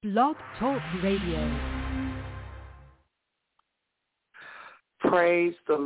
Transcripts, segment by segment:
Blog Talk Radio. Praise the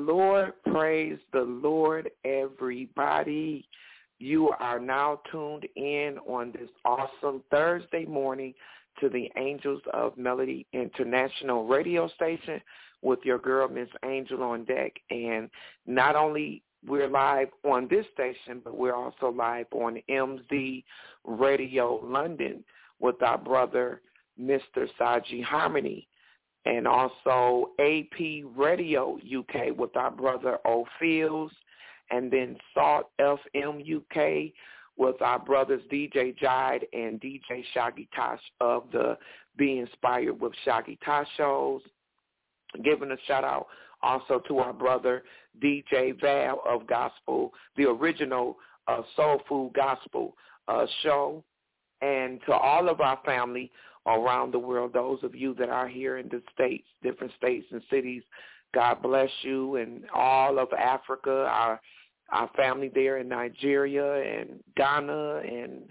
Lord, everybody. You are now tuned in on this awesome Thursday morning to the Angels of Melody International radio station with your girl, Miss Angel, on deck. And not only we're live on this station, but we're also live on MZ Radio London with our brother, Mr. Saji Harmony, and also AP Radio UK with our brother O'Fields, and then Salt FM UK with our brothers DJ Jide and DJ Shaggy Tosh of the Be Inspired with Shaggy Tosh shows. Giving a shout out also to our brother DJ Val of Gospel, the original Soul Food Gospel show, and to all of our family around the world, those of you that are here in the states, different states and cities, God bless you, and all of Africa, our family there in Nigeria and Ghana and,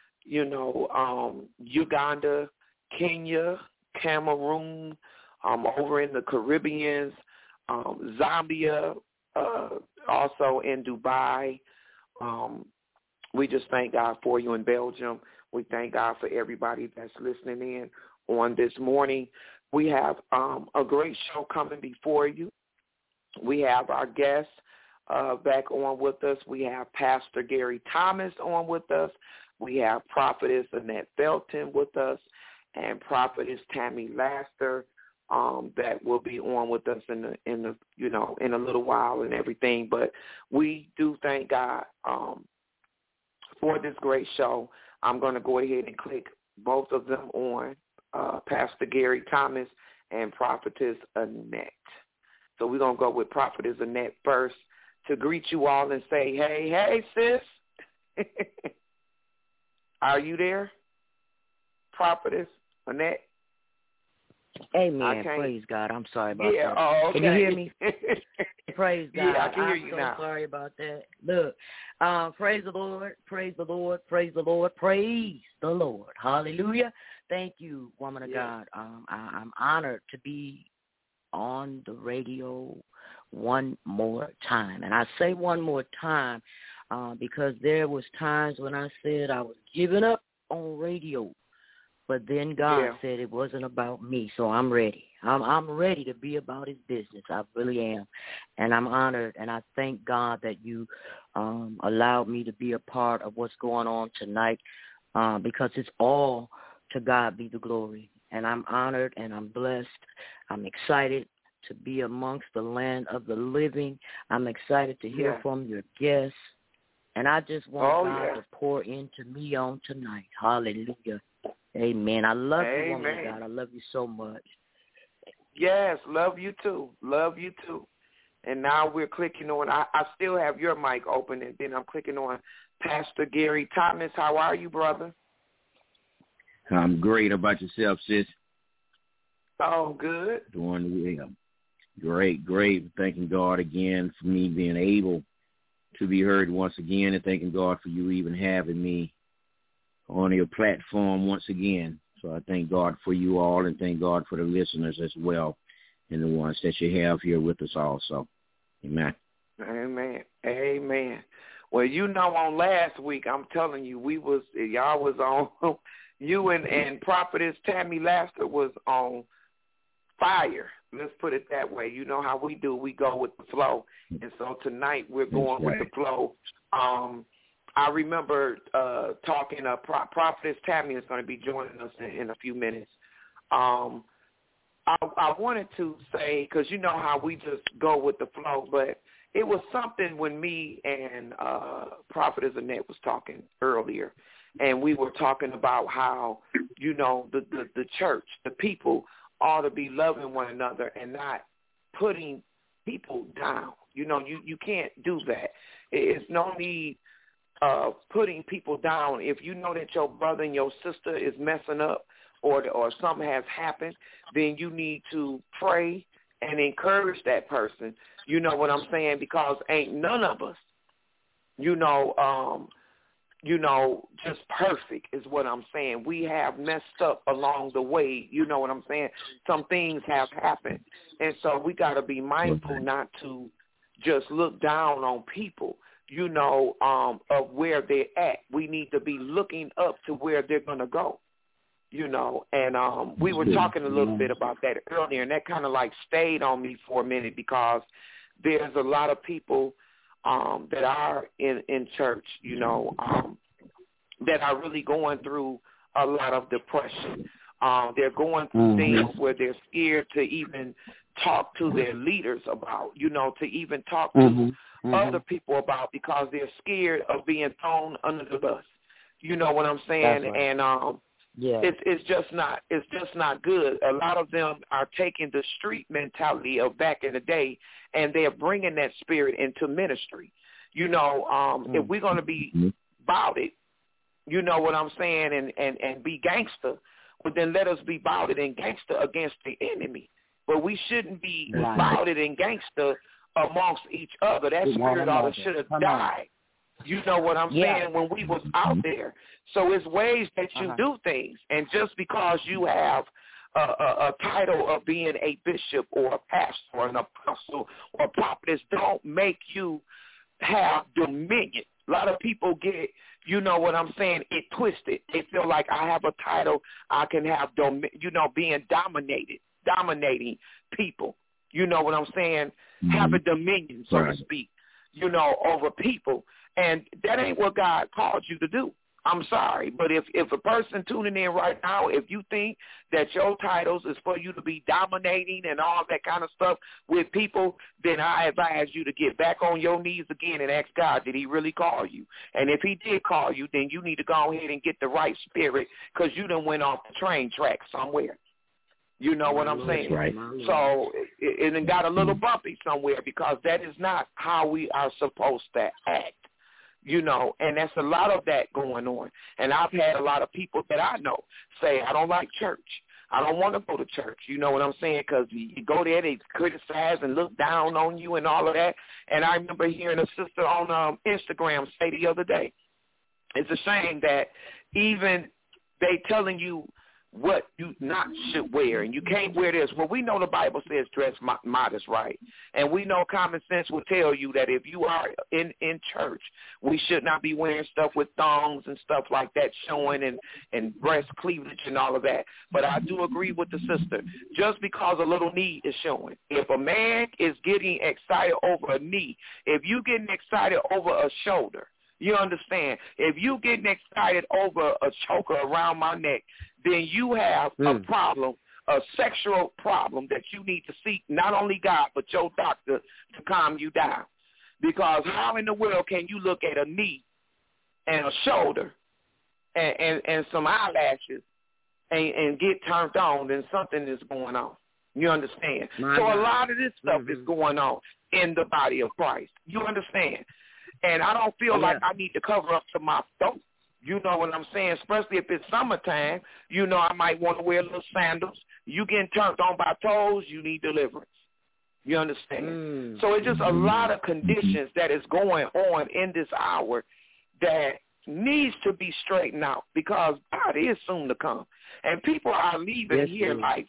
Uganda, Kenya, Cameroon, over in the Caribbean, Zambia, also in Dubai. We just thank God for you in Belgium. We thank God for everybody that's listening in on this morning. We have a great show coming before you. We have our guests back on with us. We have Pastor Gary Thomas on with us. We have Prophetess Annette Felton with us, and Prophetess Tammy Laster that will be on with us in a little while and everything. But we do thank God for this great show. I'm going to go ahead and click both of them on, Pastor Gary Thomas and Prophetess Annette. So we're going to go with Prophetess Annette first to greet you all and say, hey, sis. Are you there, Prophetess Annette? Amen. Praise God. I'm sorry about that. Oh, okay. Can you hear me? Praise God. Yeah, I can hear you I'm so now. sorry about that. Look, praise the Lord. Praise the Lord. Praise the Lord. Praise the Lord. Hallelujah. Thank you, woman of God. I'm honored to be on the radio one more time. And I say one more time because there was times when I said I was giving up on radio. But then God said it wasn't about me, so I'm ready. I'm ready to be about his business. I really am. And I'm honored, and I thank God that you allowed me to be a part of what's going on tonight because it's all to God be the glory. And I'm honored, and I'm blessed. I'm excited to be amongst the land of the living. I'm excited to hear from your guests. And I just want God to pour into me on tonight. Hallelujah. Amen. I love you, woman of God. I love you so much. Yes, love you too. Love you too. And now we're clicking on, I still have your mic open, and then I'm clicking on Pastor Gary Thomas. How are you, brother? I'm great. How about yourself, sis? Oh, good. Doing well. Great. Thanking God again for me being able to be heard once again, and thanking God for you even having me on your platform once again. So I thank God for you all, and thank God for the listeners as well, and the ones that you have here with us also. Amen. Amen. Well, on last week, I'm telling you, y'all was on, you and Prophetess Tammy Laster was on fire. Let's put it that way. You know how we do. We go with the flow. And so tonight we're going with the flow. I remember talking, Prophetess Tammy is going to be joining us in a few minutes. I wanted to say, because you know how we just go with the flow, but it was something when me and Prophetess Annette was talking earlier, and we were talking about how, the church, the people ought to be loving one another and not putting people down. You can't do that. It's no need putting people down. If you know that your brother and your sister is messing up or something has happened, then you need to pray and encourage that person. You know what I'm saying? Because ain't none of us, just perfect is what I'm saying. We have messed up along the way. You know what I'm saying? Some things have happened. And so we got to be mindful not to just look down on people, of where they're at. We need to be looking up to where they're going to go, and we were talking a little bit about that earlier, and that kind of like stayed on me for a minute because there's a lot of people that are in church, that are really going through a lot of depression. They're going through things where they're scared to even talk to their leaders about, to even talk to other people about because they're scared of being thrown under the bus. You know what I'm saying? Right. And it's just not good. A lot of them are taking the street mentality of back in the day, and they're bringing that spirit into ministry. If we're going to be about it, you know what I'm saying, and be gangster, but then let us be about it and gangster against the enemy. But we shouldn't be about it and gangster amongst each other. That spirit should have died. You know what I'm saying, when we was out there. So it's ways that you do things. And just because you have a title of being a bishop or a pastor or an apostle or a prophetess don't make you have dominion. A lot of people get, you know what I'm saying, it twisted. They feel like I have a title, I can have, being dominating people. You know what I'm saying? Have a dominion, so to speak, over people. And that ain't what God called you to do. I'm sorry, but if a person tuning in right now, if you think that your titles is for you to be dominating and all that kind of stuff with people, then I advise you to get back on your knees again and ask God, did he really call you? And if he did call you, then you need to go ahead and get the right spirit because you done went off the train track somewhere. You know what I'm saying? Right. So it got a little bumpy somewhere because that is not how we are supposed to act. And that's a lot of that going on. And I've had a lot of people that I know say, I don't like church. I don't want to go to church. You know what I'm saying? Because you go there, they criticize and look down on you and all of that. And I remember hearing a sister on Instagram say the other day, it's a shame that even they telling you what you not should wear, and you can't wear this. Well, we know the Bible says dress modest, right? And we know common sense will tell you that if you are in church, we should not be wearing stuff with thongs and stuff like that showing and breast cleavage and all of that. But I do agree with the sister. Just because a little knee is showing, if a man is getting excited over a knee, if you getting excited over a shoulder, you understand? If you getting excited over a choker around my neck, then you have a problem, a sexual problem that you need to seek not only God but your doctor to calm you down. Because how in the world can you look at a knee and a shoulder and some eyelashes and get turned on, then something is going on. You understand? So a lot of this stuff is going on in the body of Christ. You understand? And I don't feel like I need to cover up to my throat. You know what I'm saying? Especially if it's summertime, I might want to wear little sandals. You getting turned on by toes, you need deliverance. You understand? So it's just a lot of conditions that is going on in this hour that needs to be straightened out because God is soon to come. And people are leaving here like,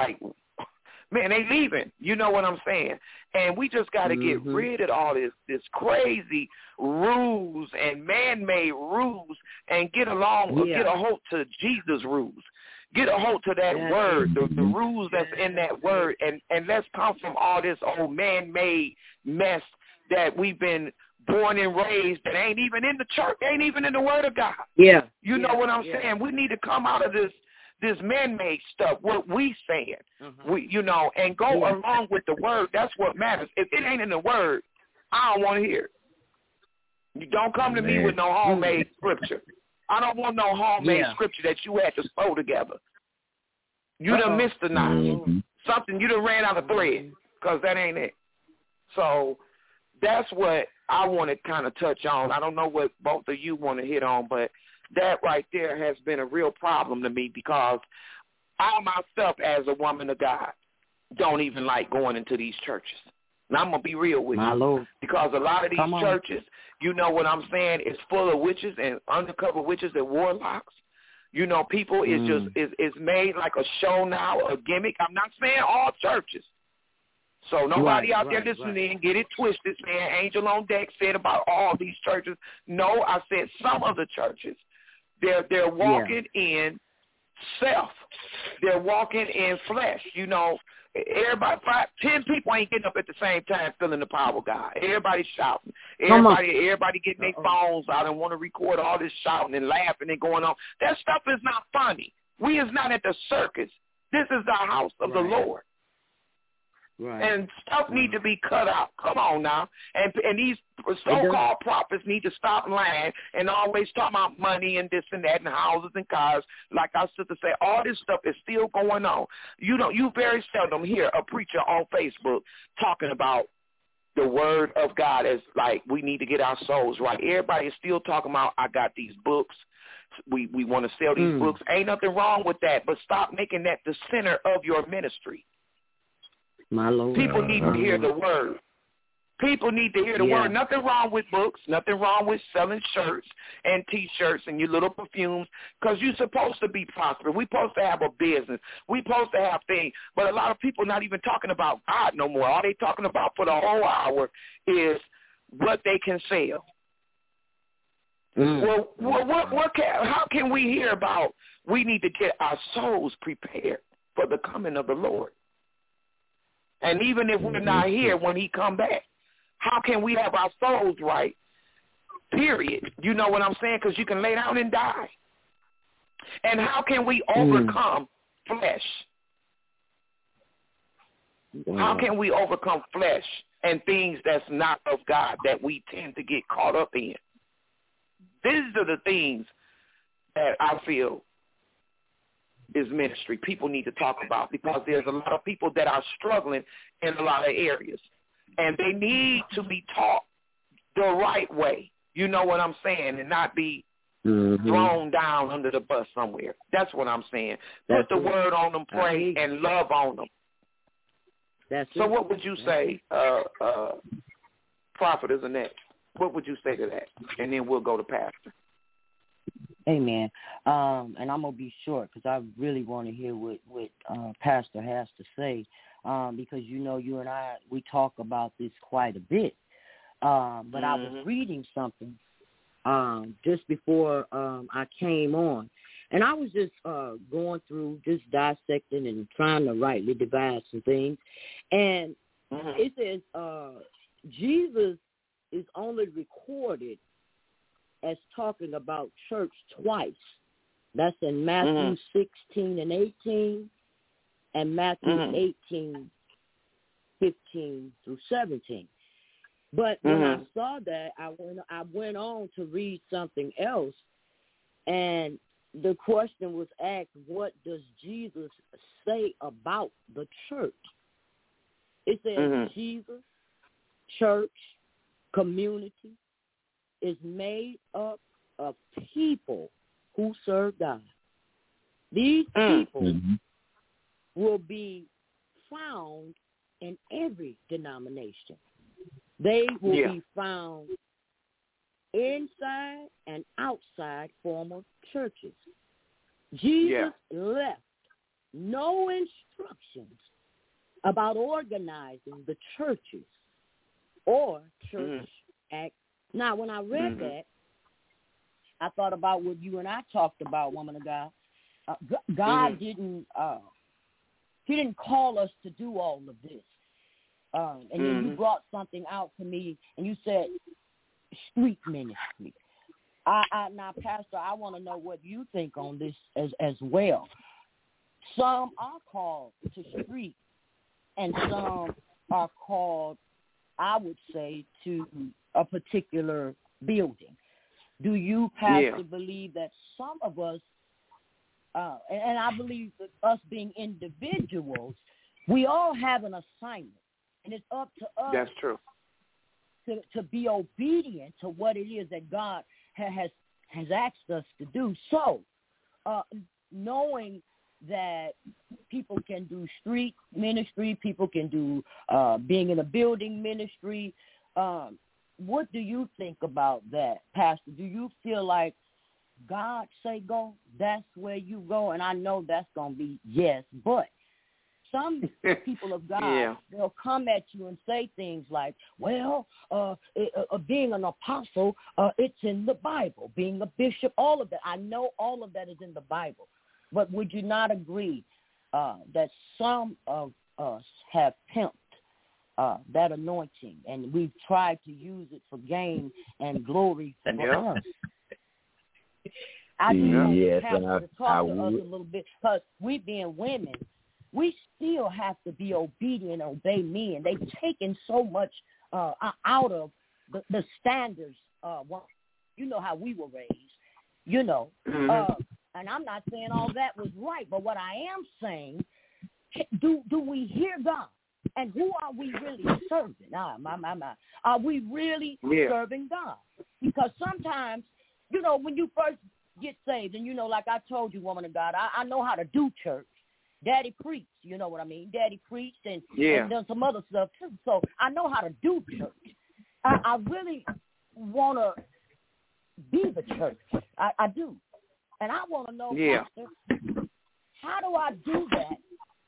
man, they leaving. You know what I'm saying? And we just got to get rid of all this crazy rules and man-made rules and get along, get a hold to Jesus' rules. Get a hold to that word, the rules that's in that word, and let's come from all this old man-made mess that we've been born and raised that ain't even in the church, ain't even in the word of God. You know what I'm saying? We need to come out of this man-made stuff, what we saying, and go along with the word. That's what matters. If it ain't in the word, I don't want to hear it. You don't come to me with no homemade scripture. I don't want no homemade scripture that you had to sew together. You done missed the knot. Something, you done ran out of thread because that ain't it. So that's what I want to kind of touch on. I don't know what both of you want to hit on, but that right there has been a real problem to me because I myself as a woman of God don't even like going into these churches. And I'm going to be real with My you. Lord. Because a lot of these churches, you know what I'm saying, is full of witches and undercover witches and warlocks. You know, people is just is made like a show now, a gimmick. I'm not saying all churches. So nobody out there listening, get it twisted, saying Angel on Deck said about all these churches. No, I said some of the churches. They're walking in self. They're walking in flesh. You know, everybody, 10 people ain't getting up at the same time feeling the power of God. Everybody's shouting. Everybody getting their phones out and want to record all this shouting and laughing and going on. That stuff is not funny. We is not at the circus. This is the house of the Lord. Right. And stuff need to be cut out. Come on now. And these so-called prophets need to stop lying and always talk about money and this and that and houses and cars. Like our sister said, all this stuff is still going on. You very seldom hear a preacher on Facebook talking about the word of God as like we need to get our souls right. Everybody is still talking about I got these books. We want to sell these books. Ain't nothing wrong with that, but stop making that the center of your ministry. My Lord. People need to hear the word. People need to hear the word. Nothing wrong with books. Nothing wrong with selling shirts and T-shirts and your little perfumes because you're supposed to be prosperous. We're supposed to have a business. We're supposed to have things. But a lot of people not even talking about God no more. All they talking about for the whole hour is what they can sell. Well, how can we hear about we need to get our souls prepared for the coming of the Lord? And even if we're not here when he come back, how can we have our souls right, period? You know what I'm saying? Because you can lay down and die. And how can we overcome flesh? How can we overcome flesh and things that's not of God that we tend to get caught up in? These are the things that I feel is ministry. People need to talk about because there's a lot of people that are struggling in a lot of areas. And they need to be taught the right way. You know what I'm saying? And not be thrown down under the bus somewhere. That's what I'm saying. Put the word on them, pray, and love on them. So what would you say, Prophetess Annette? What would you say to that? And then we'll go to Pastor. Amen. And I'm going to be short because I really want to hear what Pastor has to say because, you know, you and I, we talk about this quite a bit. But I was reading something just before I came on. And I was just going through, just dissecting and trying to rightly divide some things. And it says Jesus is only recorded as talking about church twice. That's in Matthew 16 and 18 and Matthew 18, 15 through 17. But when I saw that, I went on to read something else, and the question was asked, what does Jesus say about the church? It says Jesus, church, community, is made up of people who serve God. These people will be found in every denomination. They will be found inside and outside former churches. Jesus left no instructions about organizing the churches or church acts. Now, when I read that, I thought about what you and I talked about, woman of God. God didn't he didn't call us to do all of this. And then you brought something out to me, and you said street ministry. Now, Pastor, I want to know what you think on this as well. Some are called to street, and some are called, I would say, to a particular building. Do you, Pastor, believe that some of us, and I believe that us being individuals, we all have an assignment, and it's up to us. That's true. To be obedient to what it is that God has asked us to do. So, knowing that people can do street ministry. People can do being in a building ministry. What do you think about that, Pastor? Do you feel like God say go, that's where you go? And I know that's going to be yes, but some people of God, they'll come at you and say things like, well, being an apostle, it's in the Bible. Being a bishop, all of that. I know all of that is in the Bible. But would you not agree that some of us have pimped that anointing, and we've tried to use it for gain and glory for us? I just want to talk to us a little bit, because we being women, we still have to be obedient and obey men. They've taken so much out of the standards. You know how we were raised, you know. And I'm not saying all that was right, but what I am saying, do we hear God? And who are we really serving? Are we really serving God? Because sometimes, you know, when you first get saved, and, you know, like I told you, woman of God, I know how to do church. Daddy preached, you know what I mean? Daddy preached and done some other stuff too. So I know how to do church. I really want to be the church. I do. And I want to know, Pastor, how do I do that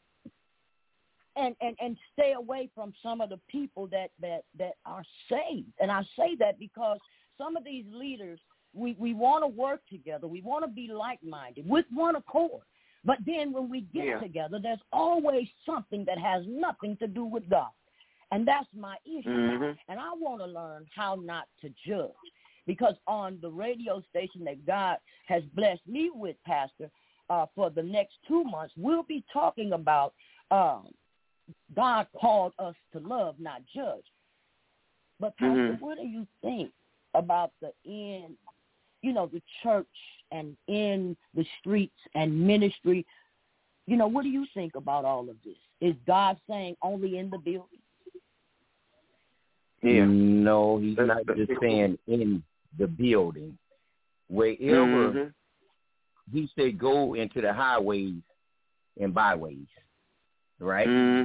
and stay away from some of the people that are saved? And I say that because some of these leaders, we want to work together. We want to be like-minded with one accord. But then when we get together, there's always something that has nothing to do with God. And that's my issue. And I want to learn how not to judge. Because on the radio station that God has blessed me with, Pastor, for the next 2 months, we'll be talking about God called us to love, not judge. But, Pastor, what do you think about the church and in the streets and ministry? You know, what do you think about all of this? Is God saying only in the building? No, he's not just saying in the building. Wherever he said go into the highways and byways, right?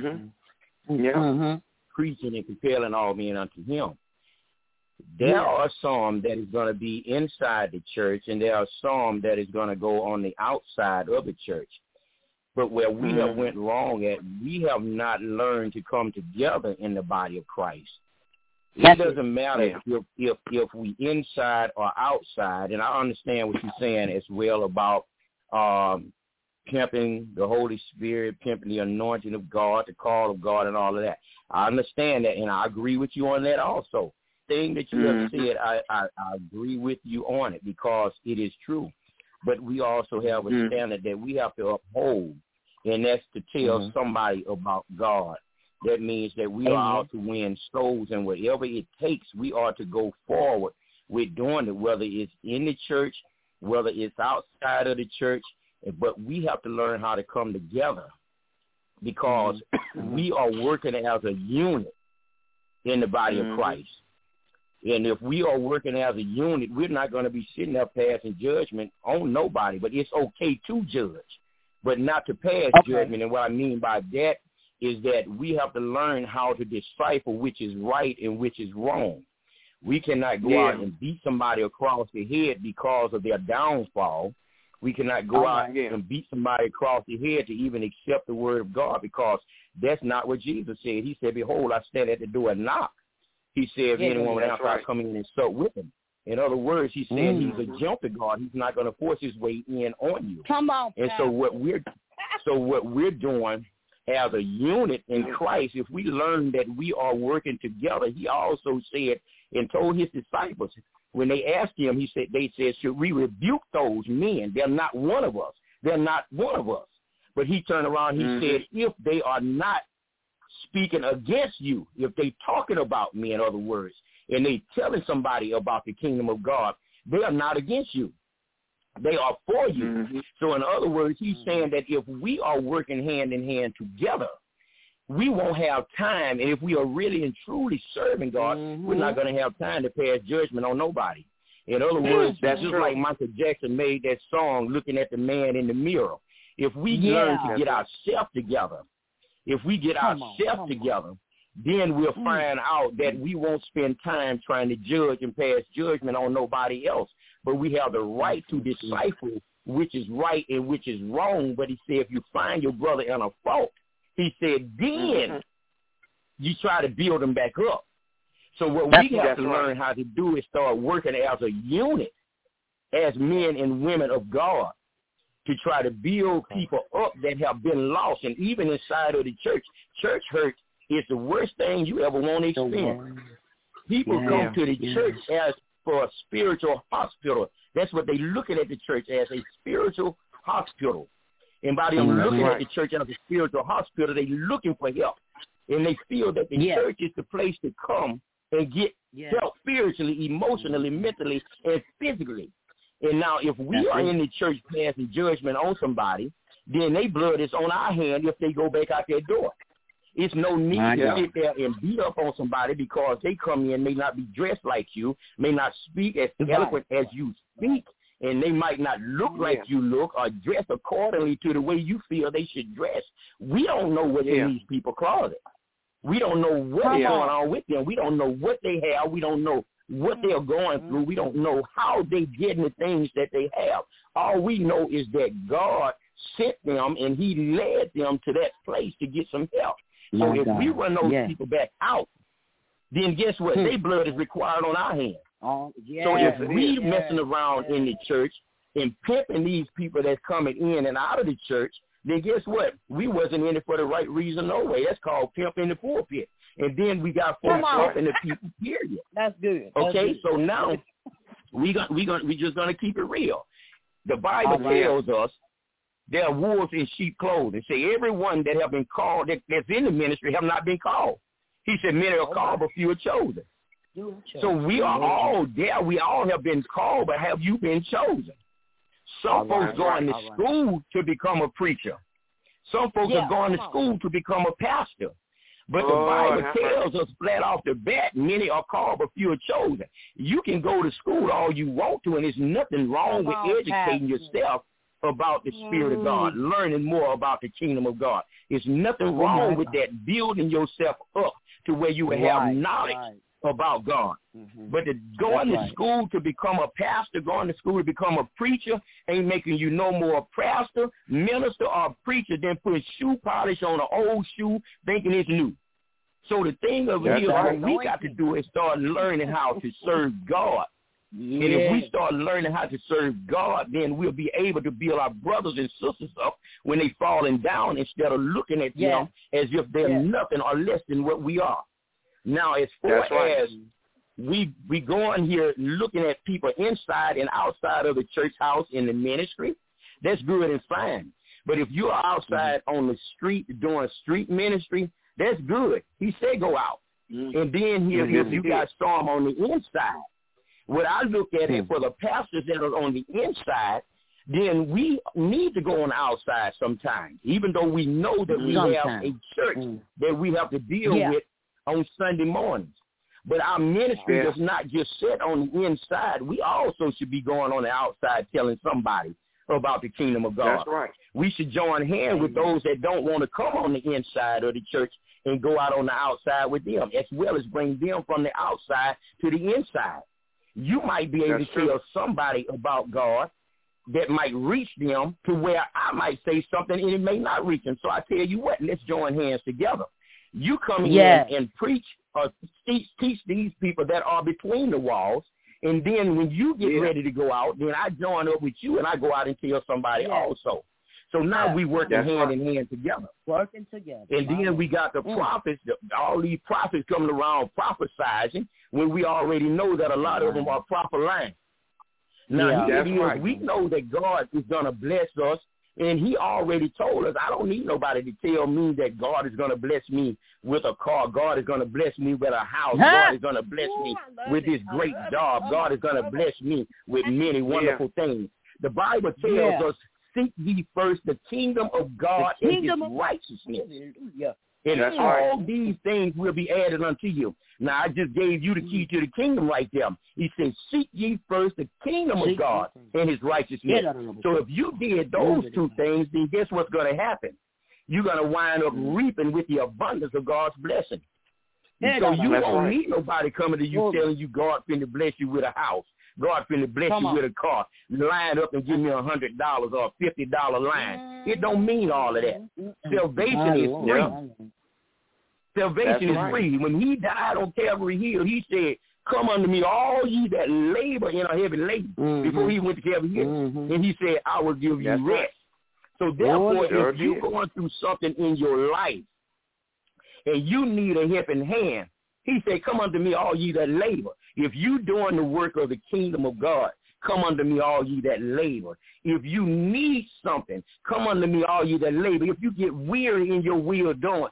Preaching and compelling all men unto him. There are some that is going to be inside the church, and there are some that is going to go on the outside of the church. But where we have went wrong at, we have not learned to come together in the body of Christ. It doesn't matter if we inside or outside, and I understand what you're saying as well about pimping the Holy Spirit, pimping the anointing of God, the call of God, and all of that. I understand that, and I agree with you on that also. Thing that you have said, I agree with you on it because it is true. But we also have a standard that we have to uphold, and that's to tell somebody about God. That means that we are out to win souls, and whatever it takes, we are to go forward with doing it, whether it's in the church, whether it's outside of the church. But we have to learn how to come together because we are working as a unit in the body of Christ. And if we are working as a unit, we're not going to be sitting there passing judgment on nobody. But it's okay to judge, but not to pass judgment. And what I mean by that is that we have to learn how to decipher which is right and which is wrong. We cannot go out and beat somebody across the head because of their downfall. We cannot go out and beat somebody across the head to even accept the word of God because that's not what Jesus said. He said, behold, I stand at the door and knock. He said, if anyone would come in and sup with him. In other words, he said he's a jumper God. He's not going to force his way in on you. Come on, and so what we're doing as a unit in Christ, if we learn that we are working together, he also said and told his disciples, when they asked him, they said, should we rebuke those men? They're not one of us. They're not one of us. But he turned around, he said, if they are not speaking against you, if they talking about me, in other words, and they telling somebody about the kingdom of God, they are not against you. They are for you. So in other words, he's saying that if we are working hand in hand together, we won't have time. And if we are really and truly serving God, we're not going to have time to pass judgment on nobody. In other words, that's just like Michael Jackson made that song, Looking at the Man in the Mirror. If we learn to get ourselves together, then we'll find out that we won't spend time trying to judge and pass judgment on nobody else. But we have the right to decipher which is right and which is wrong. But he said, if you find your brother in a fault, he said, then you try to build them back up. So what we have to learn how to do is start working as a unit, as men and women of God, to try to build people up that have been lost. And even inside of the church hurt is the worst thing you ever want to experience. People come to the church as for a spiritual hospital. That's what they looking at the church as, a spiritual hospital. And by them looking at the church as a spiritual hospital, they looking for help. And they feel that the church is the place to come and get help spiritually, emotionally, mentally, and physically. And now if we are in the church passing judgment on somebody, then their blood is on our hand if they go back out their door. It's no need to sit there and beat up on somebody because they come in, may not be dressed like you, may not speak as eloquent as you speak, and they might not look like you look or dress accordingly to the way you feel they should dress. We don't know what's in these people's closet. We don't know what's going on with them. We don't know what they have. We don't know what they're going through. We don't know how they get the things that they have. All we know is that God sent them and he led them to that place to get some help. So if we run those people back out, then guess what? Their blood is required on our hands. So if we messing around in the church and pimping these people that's coming in and out of the church, then guess what? We wasn't in it for the right reason no way. That's called pimp in the pulpit. And then we got folks pimping the people, period. That's good. Okay, so now we just gonna keep it real. The Bible tells us there are wolves in sheep clothing. Say everyone that have been called, that's in the ministry, have not been called. He said many are called, but few are chosen. So we are all there. We all have been called, but have you been chosen? Some folks going to school to become a preacher. Some folks are going to school to become a pastor. But the Bible tells us flat off the bat, many are called, but few are chosen. You can go to school all you want to, and there's nothing wrong with educating yourself about the Spirit of God, learning more about the kingdom of God. There's nothing wrong with that, building yourself up to where you will have knowledge about God. But going to school to become a pastor, going to school to become a preacher, ain't making you no more a pastor, minister, or preacher than putting shoe polish on an old shoe thinking it's new. So the thing of it is, what we got to do is start learning how to serve God. And if we start learning how to serve God, then we'll be able to build our brothers and sisters up when they falling down instead of looking at them as if they're nothing or less than what we are. Now, as far as we go on here looking at people inside and outside of the church house in the ministry, that's good and fine. But if you're outside on the street doing street ministry, that's good. He said go out. And then here, if you got storm on the inside, what I look at it for the pastors that are on the inside, then we need to go on the outside sometimes, even though we know that we have a church that we have to deal with on Sunday mornings. But our ministry does not just sit on the inside. We also should be going on the outside telling somebody about the kingdom of God. That's right. We should join hands with those that don't want to come on the inside of the church and go out on the outside with them, as well as bring them from the outside to the inside. You might be able to tell somebody about God that might reach them to where I might say something and it may not reach them. So I tell you what, let's join hands together. You come in and preach or teach these people that are between the walls, and then when you get ready to go out, then I join up with you and I go out and tell somebody also. So now we working hand in hand together. Working together. And then we got the prophets, all these prophets coming around prophesizing when we already know that a lot of them are prophet lying. Now, we know that God is going to bless us, and he already told us, I don't need nobody to tell me that God is going to bless me with a car. God is going to bless me with a house. God is going to bless me with this great job. God is going to bless me with many wonderful things. The Bible tells us, seek ye first the kingdom of God and his righteousness. And That's all right. these things will be added unto you. Now, I just gave you the key to the kingdom right there. He said, seek ye first the kingdom of God and his righteousness. So if you did those two things, then guess what's going to happen? You're going to wind up reaping with the abundance of God's blessing. So you won't need nobody coming to you telling you God finna bless you with a house. God finna bless you with a car. Line up and give me $100 or a $50 line. It don't mean all of that. Salvation is free. Salvation is free. When he died on Calvary Hill, he said, come unto me, all ye that labor in a heavy labor, before he went to Calvary Hill. And he said, I will give you rest. So therefore, if you're going through something in your life and you need a helping hand, he said, come unto me, all ye that labor. If you doing the work of the kingdom of God, come unto me, all ye that labor. If you need something, come unto me, all ye that labor. If you get weary in your way of doing,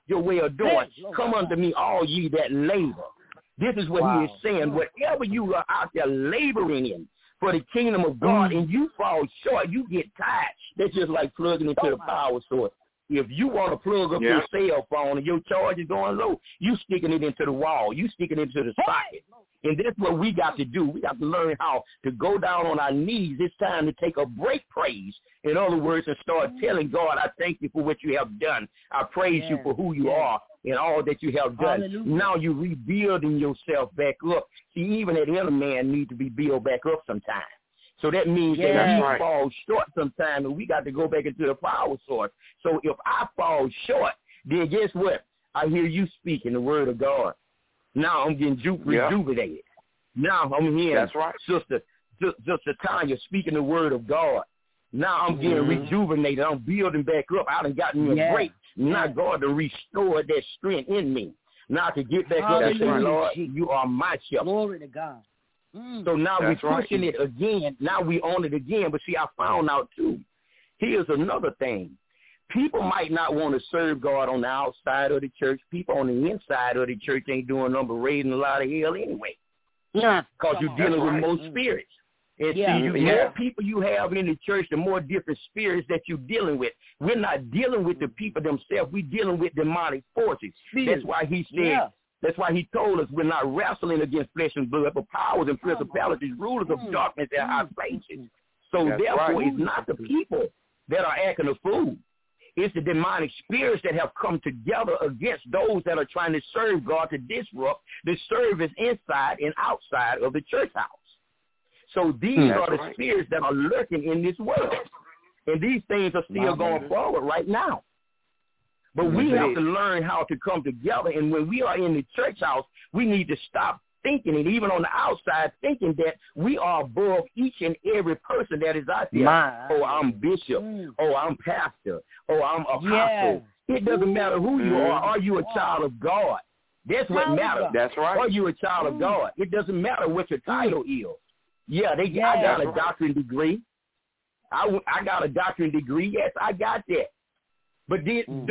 come unto me, all ye that labor. This is what he is saying. Whatever you are out there laboring in for the kingdom of God and you fall short, you get tired. That's just like plugging into the power source. If you want to plug up your cell phone and your charge is going low, you sticking it into the wall. You sticking it into the socket. And that's what we got to do. We got to learn how to go down on our knees. It's time to take a break praise. In other words, and start telling God, I thank you for what you have done. I praise you for who you are and all that you have done. Hallelujah. Now you're rebuilding yourself back up. See, even that inner man needs to be built back up sometime. So that means that we fall short sometime, and we got to go back into the power source. So if I fall short, then guess what? I hear you speaking the word of God. Now I'm getting rejuvenated. Now I'm hearing Sister Tanya speaking the word of God. Now I'm getting rejuvenated. I'm building back up. I done gotten me a break. Now God to restore that strength in me. Now to get back up and say, Lord, you are my shepherd. Glory to God. So now we're pushing it again. Now we own it again. But see, I found out too. Here's another thing. People might not want to serve God on the outside of the church. People on the inside of the church ain't doing nothing but raising a lot of hell anyway. Yeah. Because you're dealing with more spirits. And see, the more people you have in the church, the more different spirits that you're dealing with. We're not dealing with the people themselves. We're dealing with demonic forces. That's why he said, that's why he told us we're not wrestling against flesh and blood, but powers and principalities, rulers of darkness at our places. So therefore, it's not the people that are acting a fool. It's the demonic spirits that have come together against those that are trying to serve God to disrupt the service inside and outside of the church house. So these are the spirits that are lurking in this world. And these things are still going forward right now. But we have to learn how to come together. And when we are in the church house, we need to stop thinking, and even on the outside, thinking that we are above each and every person that is out there. Oh, I'm bishop. Oh, I'm pastor. Oh, I'm apostle. It doesn't matter who you are. Are you a child of God? That's what matters. That's right. Are you a child of God? It doesn't matter what your title is. Yeah, I got a doctorate degree. I got a doctorate degree. Yes, I got that. But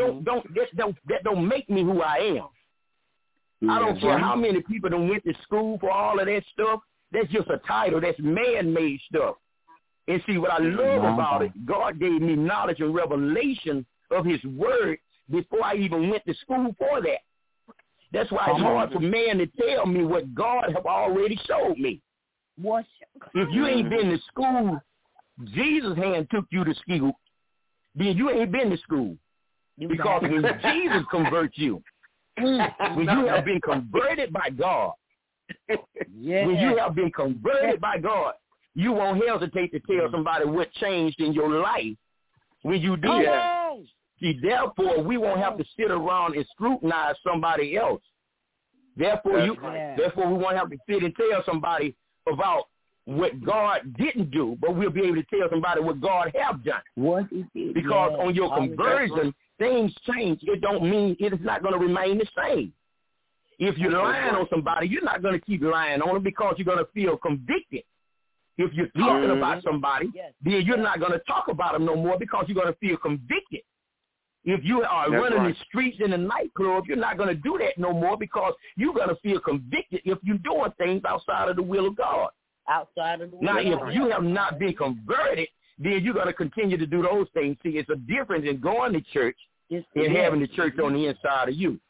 that don't make me who I am. I don't care how many people done went to school for all of that stuff. That's just a title. That's man-made stuff. And see, what I love about it, God gave me knowledge and revelation of his word before I even went to school for that. That's why it's hard for man to tell me what God have already showed me. If you ain't been to school, Jesus' hand took you to school, then you ain't been to school. Because when Jesus converts you, when you have been converted by God, when you have been converted by God, you won't hesitate to tell somebody what changed in your life when you do that. See, therefore, we won't have to sit around and scrutinize somebody else. Therefore, we won't have to sit and tell somebody about what God didn't do, but we'll be able to tell somebody what God have done. What he did. Because on your conversion, things change. It don't mean it is not going to remain the same. If you're lying on somebody, you're not going to keep lying on them because you're going to feel convicted. If you're talking about somebody, then you're not going to talk about them no more because you're going to feel convicted. If you are running the streets in the nightclub, you're not going to do that no more because you're going to feel convicted if you're doing things outside of the will of God. Outside of the will now, of God. if you have not been converted, then you're going to continue to do those things. See, it's a difference in going to church and having the church on the inside of you.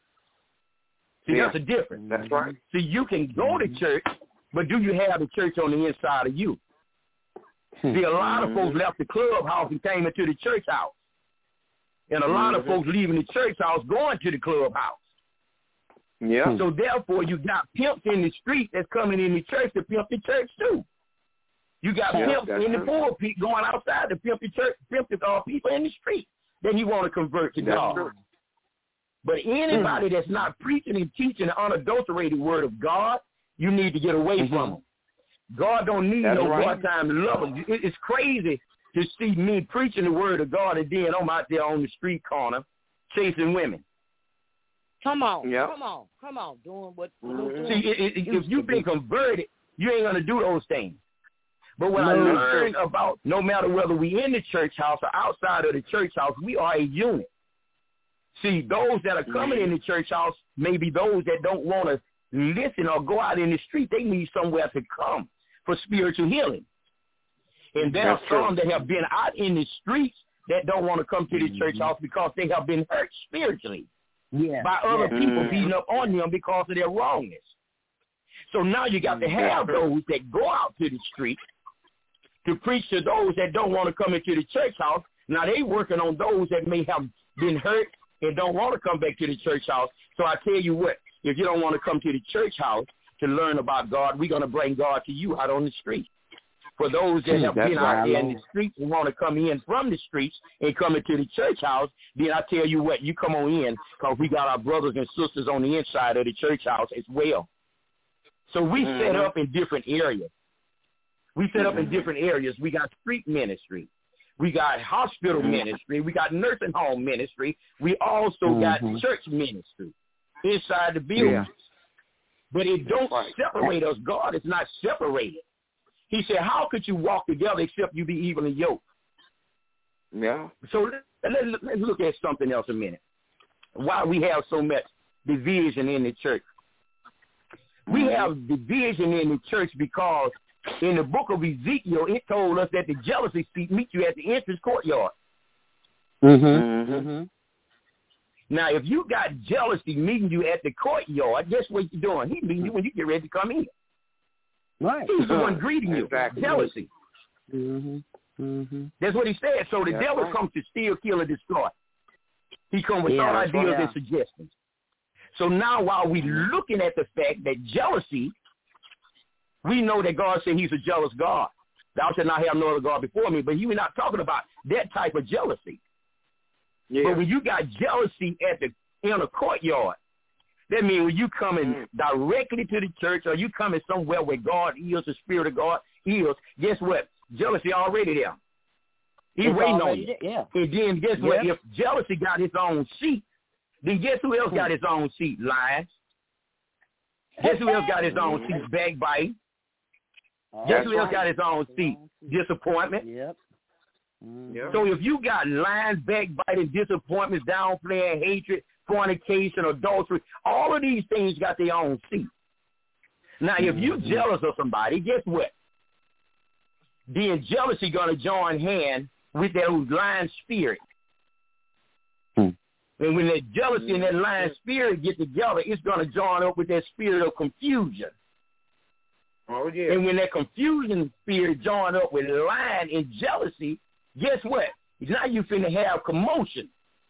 See, that's a difference. That's right. See, you can go to church, but do you have the church on the inside of you? See, a lot of folks left the clubhouse and came into the church house. And a lot of folks leaving the church house going to the clubhouse. Yeah. So therefore, you got pimps in the street that's coming in the church to pimp the church too. You got pimps in the pulpit going outside to pimp the church, pimp the people in the street. Then you want to convert to God. True. But anybody that's not preaching and teaching the unadulterated word of God, you need to get away from them. God don't need no part-time lovers. It's crazy to see me preaching the word of God and then I'm out there on the street corner chasing women. Come on, come on, doing what. See, if you've been converted, you ain't gonna do those things. But what I learned about, no matter whether we in the church house or outside of the church house, we are a unit. See, those that are coming in the church house, maybe those that don't want to listen or go out in the street, they need somewhere to come for spiritual healing. And there are some that have been out in the streets that don't want to come to the church house because they have been hurt spiritually by other people beating up on them because of their wrongness. So now you got to have those that go out to the street to preach to those that don't want to come into the church house. Now they working on those that may have been hurt and don't want to come back to the church house. So I tell you what, if you don't want to come to the church house to learn about God, we're going to bring God to you out on the street. For those that have been out there in the streets and want to come in from the streets and come into the church house, then I tell you what, you come on in because we got our brothers and sisters on the inside of the church house as well. So we set up in different areas. We got street ministry. We got hospital ministry. We got nursing home ministry. We also got church ministry inside the buildings. But it don't separate us. God is not separated. He said, how could you walk together except you be evenly yoked? Yeah. So let's look at something else a minute. Why we have so much division in the church. We have division in the church because in the book of Ezekiel, it told us that the jealousy seat meet you at the entrance courtyard. Now, if you got jealousy meeting you at the courtyard, guess what you're doing? He's meeting you when you get ready to come in. Right. He's the one greeting you. Jealousy. That's what he said. So the devil comes to steal, kill, and destroy. He comes with all ideas and suggestions. So now while we're looking at the fact that jealousy, we know that God said he's a jealous God. Thou shalt not have no other God before me. But he was not talking about that type of jealousy. But when you got jealousy in a courtyard, that means when you coming directly to the church or you coming somewhere where God is, the Spirit of God is, guess what? Jealousy already there. He's waiting on you. And then guess what? If jealousy got his own seat, then guess who else got his own seat? Lies. Guess who else got his own seat? Backbite. Guess who else got his own seat? Disappointment. So if you got lies, backbiting, disappointments, downplaying, hatred, fornication, adultery, all of these things got their own seat. Now, if you jealous of somebody, guess what? Then jealousy going to join hand with that lying spirit. And when that jealousy and that lying spirit get together, it's going to join up with that spirit of confusion. And when that confusion spirit join up with lying and jealousy, guess what? Now you finna have commotion.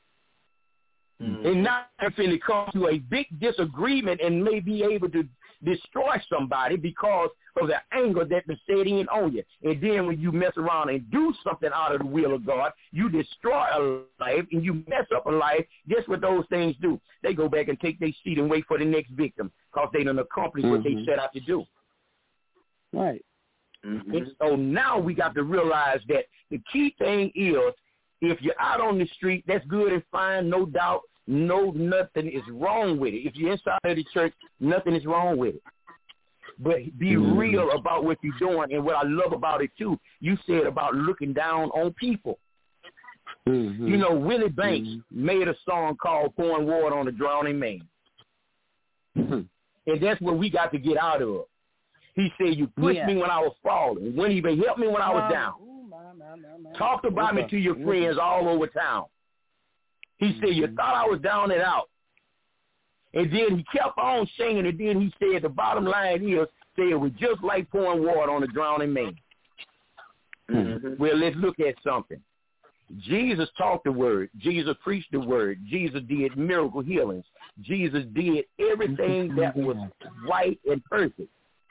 And now you're finna come to a big disagreement and may be able to destroy somebody because of the anger that was set in on you. And then when you mess around and do something out of the will of God, you destroy a life and you mess up a life. Guess what those things do? They go back and take their seat and wait for the next victim because they done accomplished what they set out to do. Right. And so now we got to realize that the key thing is if you're out on the street, that's good and fine, no doubt. No, nothing is wrong with it. If you're inside of the church, nothing is wrong with it. But be real about what you're doing. And what I love about it, too, you said about looking down on people. You know, Willie Banks made a song called Pouring Water on a Drowning Man. And that's what we got to get out of. He said, you pushed me when I was falling. Wouldn't even help me when I was down. Talked about me to your friends all over town. He said, you thought I was down and out. And then he kept on singing, and then he said, the bottom line is, it was just like pouring water on a drowning man. Well, let's look at something. Jesus taught the word. Jesus preached the word. Jesus did miracle healings. Jesus did everything that was right and perfect.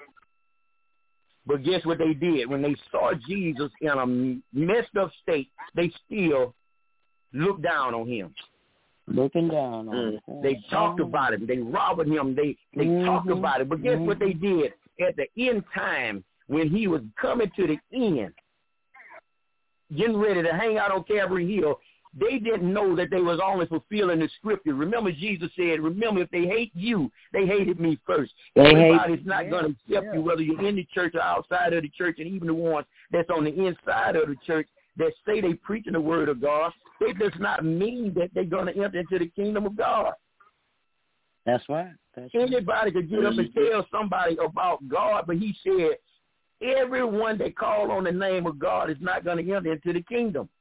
But guess what they did? When they saw Jesus in a messed up state, they still looked down on him. Looking down on him. They talked about him. They robbed him. They talked about it. But guess what they did? At the end time, when he was coming to the end, getting ready to hang out on Calvary Hill, they didn't know that they was only fulfilling the scripture. Remember, Jesus said, remember, if they hate you, they hated me first. Everybody's not going to accept you, whether you're in the church or outside of the church, and even the ones that's on the inside of the church that say they preaching the word of God, it does not mean that they're going to enter into the kingdom of God. That's right. Anybody could get up and tell somebody about God, but he said, everyone that call on the name of God is not going to enter into the kingdom.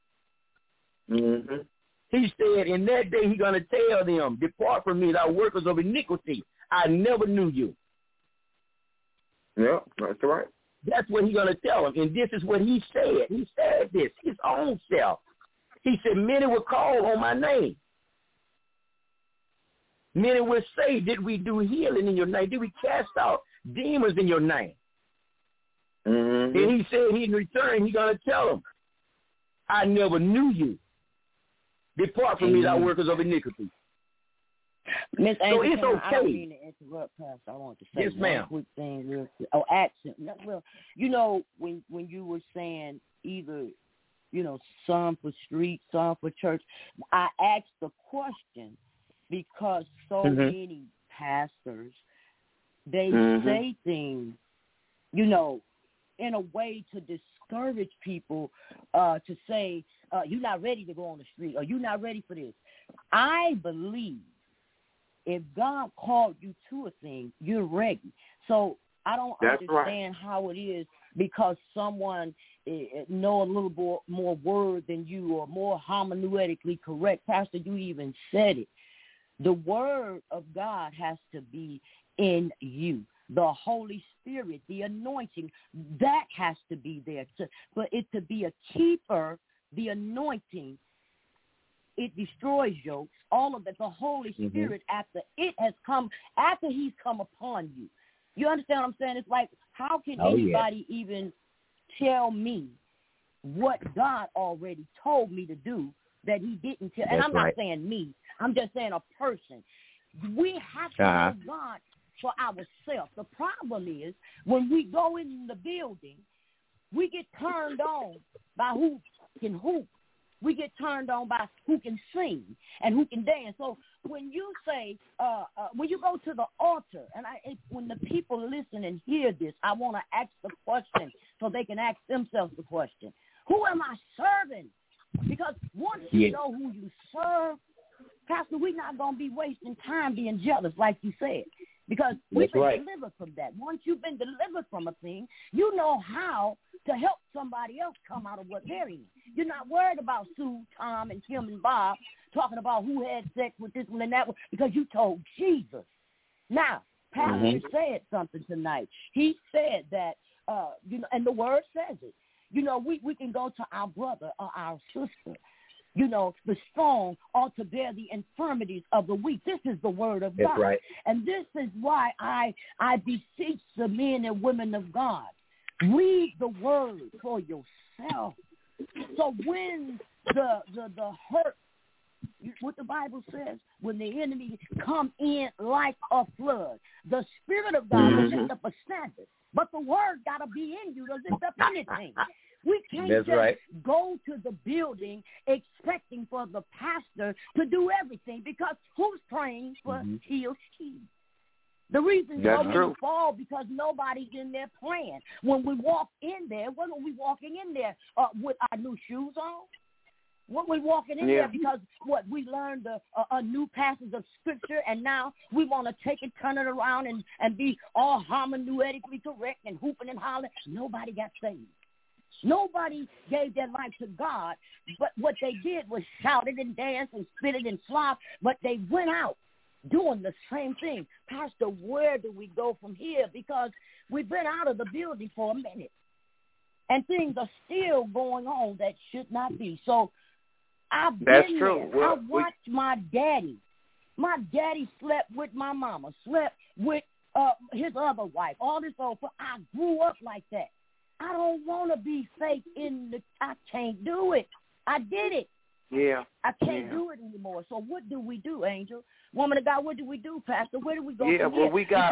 He said, in that day he's going to tell them, depart from me, thou workers of iniquity. I never knew you. Yeah, that's right. That's what he's going to tell them. And this is what he said. He said this, his own self. He said, many will call on my name. Many will say, did we do healing in your name? Did we cast out demons in your name? And he said, in return, he's going to tell them, I never knew you. Depart from me, thou workers of iniquity. Miss So it's okay. I don't mean to interrupt, Pastor. I want to say yes, ma'am. Quick thing. Real quick. Oh, action. Well, you know, when you were saying either, you know, some for street, some for church, I asked the question because so many pastors, they say things, you know, in a way to discourage people, to say, you're not ready to go on the street, or you're not ready for this. I believe if God called you to a thing, you're ready. So I don't understand how it is because someone know a little more word than you or more hermeneutically correct. Pastor, you even said it. The word of God has to be in you. The Holy Spirit, the anointing, that has to be there. For it to be a keeper, the anointing, it destroys yokes, all of that. The Holy Spirit, after he's come upon you. You understand what I'm saying? It's like, how can anybody even tell me what God already told me to do that he didn't tell? And I'm not saying me. I'm just saying a person. We have to know God for ourselves. The problem is when we go in the building, we get turned on by who can hoop. We get turned on by who can sing and who can dance. So when you say, when you go to the altar, and when the people listen and hear this, I want to ask the question so they can ask themselves the question. Who am I serving? Because once you know who you serve, Pastor, we're not going to be wasting time being jealous like you said. Because we've been delivered from that. Once you've been delivered from a thing, you know how to help somebody else come out of what they're in. You're not worried about Sue, Tom, and Kim and Bob talking about who had sex with this one and that one because you told Jesus. Now, Pastor said something tonight. He said that, you know, and the word says it. You know, we can go to our brother or our sister. You know, the strong ought to bear the infirmities of the weak. This is the word of God. Right. And this is why I beseech the men and women of God. Read the word for yourself. So when the hurt, what the Bible says, when the enemy come in like a flood, the Spirit of God will lift up a standard. But the word got to be in you to lift up anything. We can't go to the building expecting for the pastor to do everything because who's praying for he or she? The reason so many fall because nobody's in there praying. When we walk in there, when are we walking in there with our new shoes on? When we're walking in there because we learned a new passage of scripture and now we want to take it, turn it around and be all hermeneutically correct and hooping and hollering. Nobody got saved. Nobody gave their life to God, but what they did was shouted and danced and spitted and slopped, but they went out doing the same thing. Pastor, where do we go from here? Because we've been out of the building for a minute, and things are still going on that should not be. So I've been there. I watched my daddy. My daddy slept with my mama, slept with his other wife, all this over. I grew up like that. I don't want to be fake I can't do it. I did it. Yeah. I can't do it anymore. So what do we do, Angel? Woman of God, what do we do, Pastor? Where do we go from here?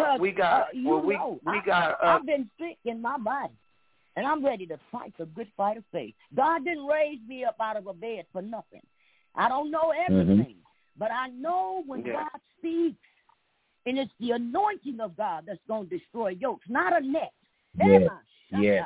I've been sick in my body, and I'm ready to fight the good fight of faith. God didn't raise me up out of a bed for nothing. I don't know everything, but I know when God speaks, and it's the anointing of God that's going to destroy yokes, not a net. Yes.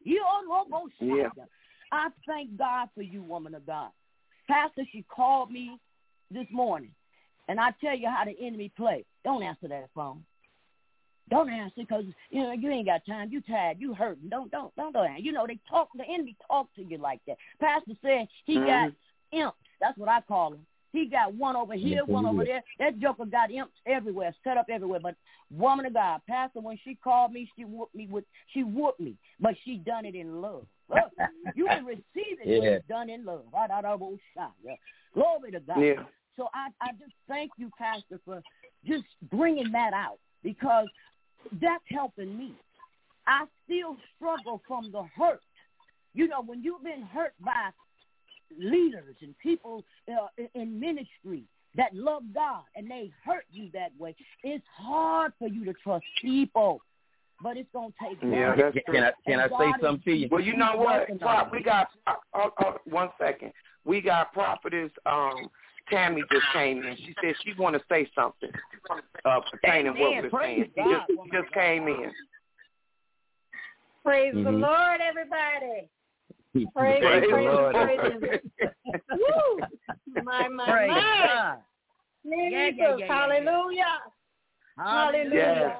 I thank God for you, woman of God. Pastor, she called me this morning, and I tell you how the enemy play. Don't answer that phone. Don't answer because you ain't got time. You tired. You hurting. Don't answer. The enemy talk to you like that. Pastor said he got imps. That's what I call them. He got one over here, one over there. That joker got imps everywhere, set up everywhere. But woman of God, Pastor, when she called me, she whooped me, but she done it in love. You can receive it when it's done in love. Glory to God. Yeah. So I just thank you, Pastor, for just bringing that out because that's helping me. I still struggle from the hurt. When you've been hurt by leaders and people in ministry that love God and they hurt you that way, it's hard for you to trust people, but it's going to take God. Yeah, that's true. Can I say something to you? Well, you know what, we got 1 second. We got prophetess Tammy just came in. She said she want to say something pertaining what we're saying. She just came in. Praise the Lord, everybody. Praise the Lord. Woo! My. Jesus. Hallelujah. Hallelujah.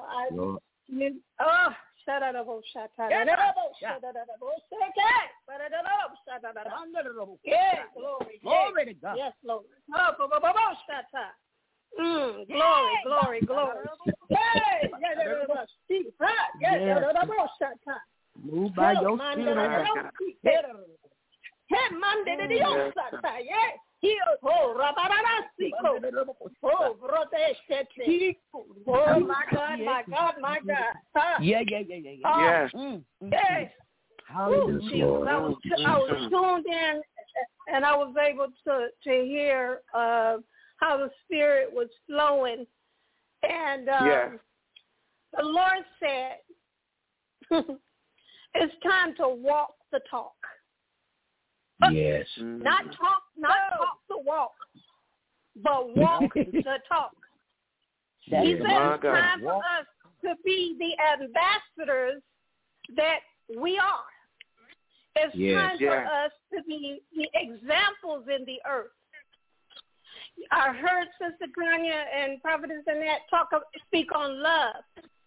Glory to God. Yes, Lord. Glory. Move by your spirit. Oh, my God. Yeah. Yes. Hallelujah. I was tuned in, and I was able to hear how the Spirit was flowing. And the Lord said, it's time to walk the talk. Yes. Not talk the walk, but walk the talk. He said it's time for us to be the ambassadors that we are. It's time for us to be the examples in the earth. I heard Sister Grania and Prophetess Annette speak on love.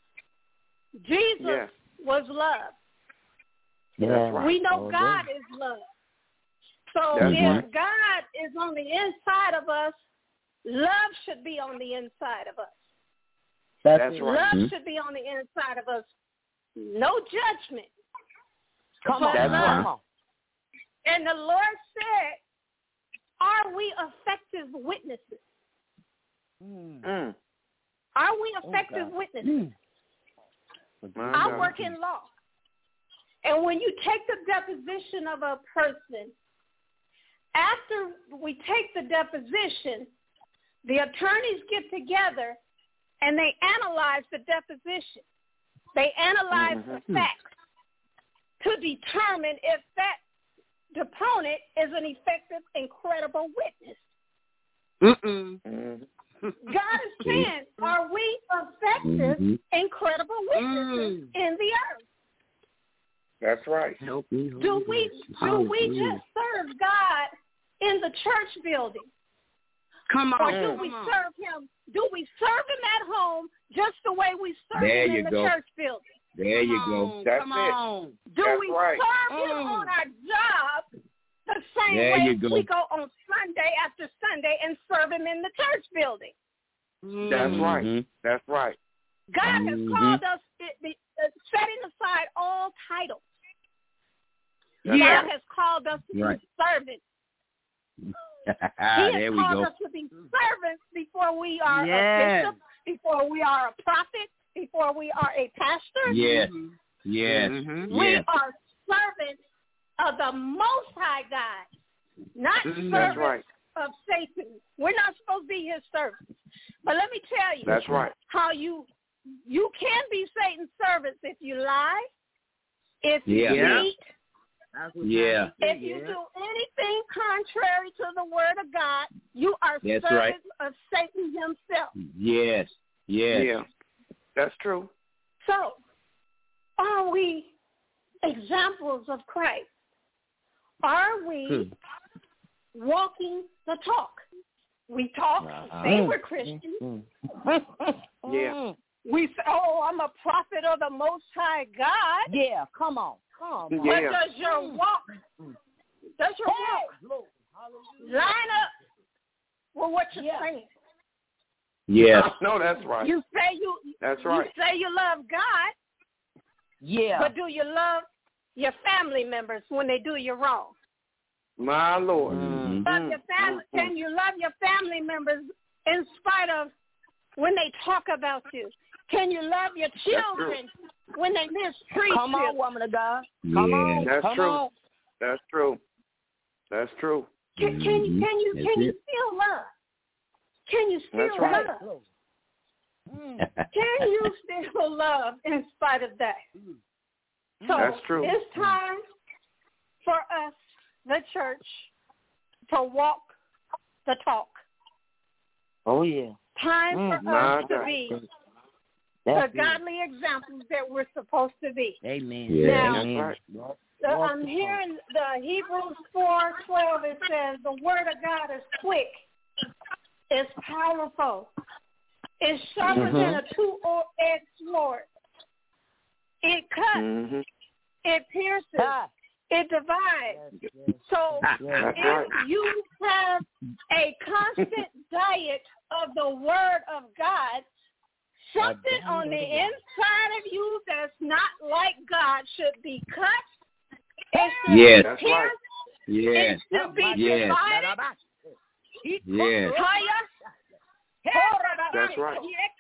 Jesus was love. Right. We know God is love. So if God is on the inside of us, love should be on the inside of us. That's right. Love should be on the inside of us. No judgment. Come on. And the Lord said, are we effective witnesses? Are we effective witnesses? I work in law. And when you take the deposition of a person, after we take the deposition, the attorneys get together and they analyze the deposition. They analyze the facts to determine if that deponent is an effective and credible witness. God is saying, are we effective and credible witnesses in the earth? That's right. Do we just serve God in the church building? Come on. Or do we serve him? Do we serve him at home just the way we serve him in the church building? There you go. That's Come it. on. Do That's we right. serve him on our job the same There way you go. we go on Sunday after Sunday and serve him in the church building? That's right. That's right. God has called us, setting aside all titles. Yeah. God has called us to Right. be servants. He There has we called go. us to be servants before we are Yes. a bishop, before we are a prophet, before we are a pastor. Yes. Yes. We Yes. are servants of the Most High God, not That's servants right. of Satan. We're not supposed to be his servants. But let me tell you That's right. how you can be Satan's servants if you lie, if you Yeah. cheat, Yeah. if you do anything contrary to the word of God, you are That's servants of Satan himself. Yes. Yes. Yeah. That's true. So, are we examples of Christ? Are we walking the talk? We talk, say we're Christians. Yeah. We say, oh, I'm a prophet of the Most High God. Yeah, come on. Come on. But Yeah. does your walk line up with what you're saying? Yes. No, that's right. You say That's right. You say you love God, Yeah. but do you love your family members when they do you wrong? My Lord. Love your family. Can you love your family members in spite of when they talk about you? Can you love your children when they mistreat Come on, you? woman of God. Come on. That's Come true. on. That's true. That's true. Can you still love? Can you still That's right. love? Can you still love in spite of that? So That's true. it's time for us, the church, to walk the talk. Oh, yeah. Time for my us to God. be That's the godly examples that we're supposed to be. Amen. Yeah. That's Amen. right. I'm hearing the Hebrews 4:12. It says the word of God is quick, it's powerful, it's sharper than a two-edged sword. It cuts, it pierces, it divides. So if you have a constant diet of the word of God, something on the inside of you that's not like God should be cut. It should Yes. be pierced. Yes. It should be Yes. divided. Yes. That's right.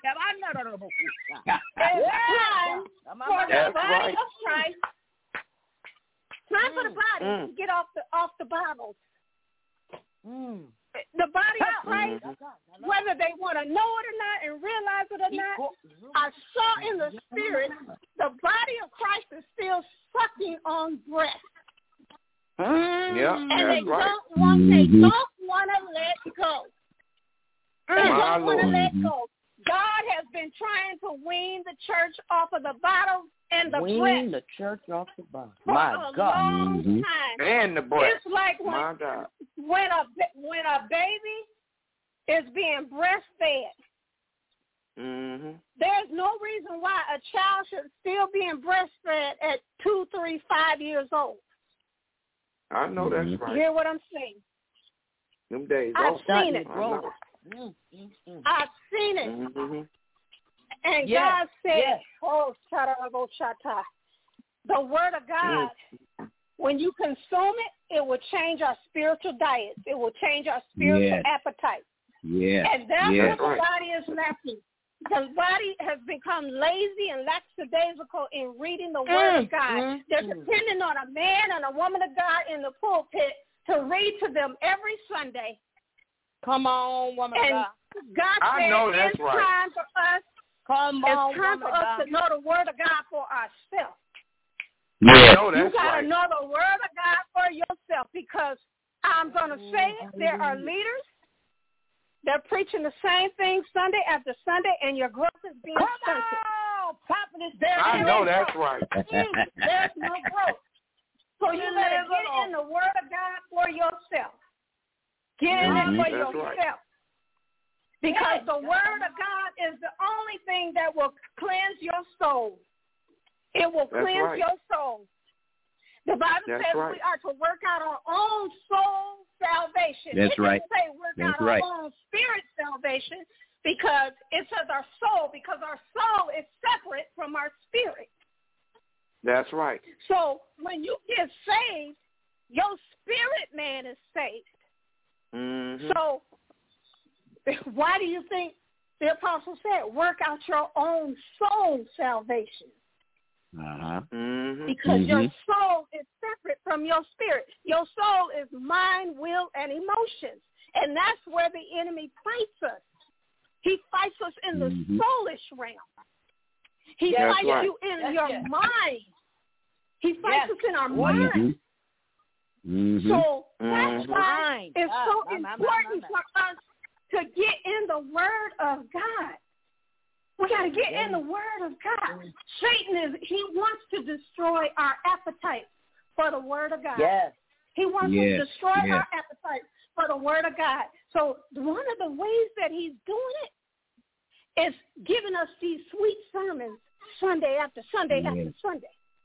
It's time for the That's body right. of Christ. Time for the body to get off the Bible. The body of Christ, whether they want to know it or not and realize it or not, I saw in the spirit the body of Christ is still sucking on breast. Yeah, And that's they right. don't want to let go. They My don't want to Lord. let go. God has been trying to wean the church off of the bottle and the breast the church off the bottom. for My a God. long time. And the breast. It's like My God. when a baby is being breastfed. There's no reason why a child should still be breastfed at 2, 3, 5 years old. I know that's You right. hear what I'm saying? Them days I've over. seen it. I know. I've seen it. And Yes, God said, yes. the word of God, when you consume it, it will change our spiritual diets. It will change our spiritual appetite. Yes. And that's Yes. what the body is lacking. The body has become lazy and lackadaisical in reading the word of God. They're depending on a man and a woman of God in the pulpit to read to them every Sunday. Come on, woman of And God. God I said know that's it's right. time for us. Come on, It's time woman for of us God. to know the word of God for ourselves. I Yes. know You that's got to right. know the word of God for yourself, because I'm going to say it, there are leaders that are preaching the same thing Sunday after Sunday, and your growth is being stunted. I know that's right. There's no growth. So you better get in the word of God for yourself. Get in it for That's yourself. right. Because the word of God is the only thing that will cleanse your soul. It will cleanse your soul. The Bible says we are to work out our own soul salvation. That's right. It doesn't say work out our own spirit salvation because it says our soul, because our soul is separate from our spirit. That's right. So when you get saved, your spirit man is saved. Mm-hmm. So why do you think the apostle said, work out your own soul salvation? Mm-hmm. Because your soul is separate from your spirit. Your soul is mind, will, and emotions. And that's where the enemy fights us. He fights us in the soulish realm. He fights you in your mind. He fights us in our mind. So that's why it's so important for us to get in the Word of God. We got to get in the Word of God. Satan he wants to destroy our appetite for the Word of God. Yes. He wants to destroy our appetite for the Word of God. So one of the ways that he's doing it is giving us these sweet sermons Sunday after Sunday after Sunday.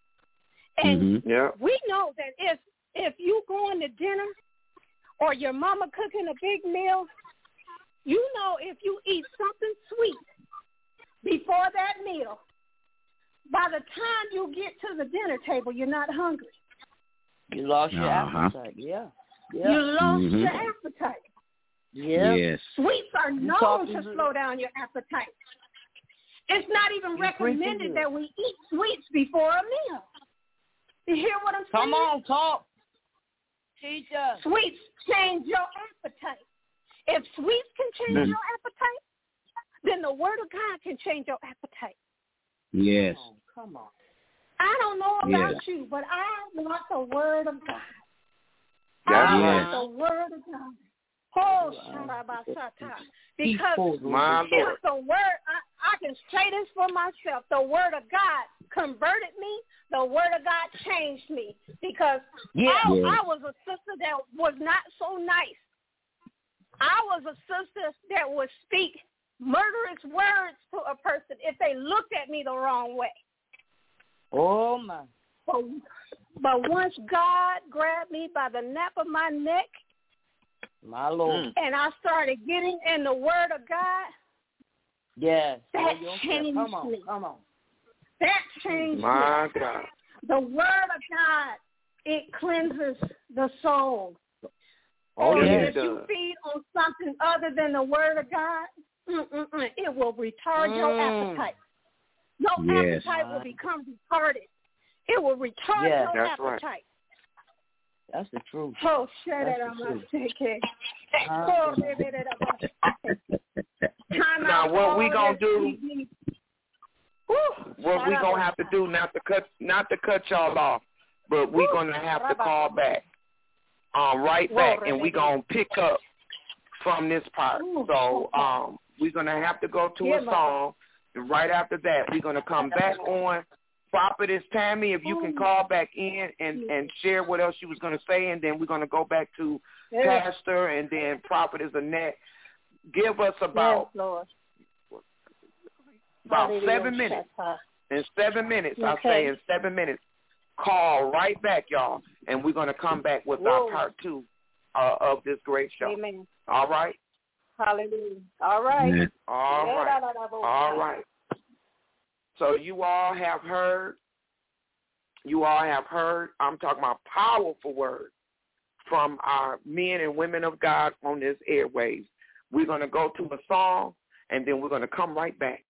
And we know that if you going to dinner or your mama cooking a big meal, you know if you eat something sweet before that meal, by the time you get to the dinner table, you're not hungry. You lost your appetite. Yeah. You lost your appetite. Yeah. Yes. Sweets are known to slow down your appetite. It's not even recommended that we eat sweets before a meal. You hear what I'm saying? Come on, talk. Teach us. Sweets change your appetite. If sweets can change your appetite, then the Word of God can change your appetite. Yes. Come on. I don't know about you, but I want the Word of God. I want the Word of God. Oh, Sharabasata. Because it's the Word. I can say this for myself. The Word of God converted me. The Word of God changed me. Because I was a sister that was not so nice. I was a sister that would speak murderous words to a person if they looked at me the wrong way. Oh, my. But once God grabbed me by the nape of my neck, my Lord, and I started getting in the Word of God, that changed me. Come on. That changed my me. God. The Word of God, it cleanses the soul. Oh, if you feed on something other than the Word of God, it will retard your appetite. Your appetite will become retarded. It will retard your appetite. Right. That's the truth. Oh, shut it on my ticket. Now, what we gonna do? What we gonna have to do? Not to cut y'all off, but we gonna have to call back. Right back, and we're going to pick up from this part. So we're going to have to go to a song, and right after that, we're going to come back on. Prophetess Tammy, if you can call back in and share what else you was going to say, and then we're going to go back to Pastor and then Prophetess Annette. Give us about 7 minutes. In 7 minutes, I say in 7 minutes. Call right back, y'all, and we're going to come back with our part 2 of this great show. Amen. All right? Hallelujah. All right. Yeah. All right. All right. So you all have heard. I'm talking about powerful word from our men and women of God on this airwaves. We're going to go to a song, and then we're going to come right back.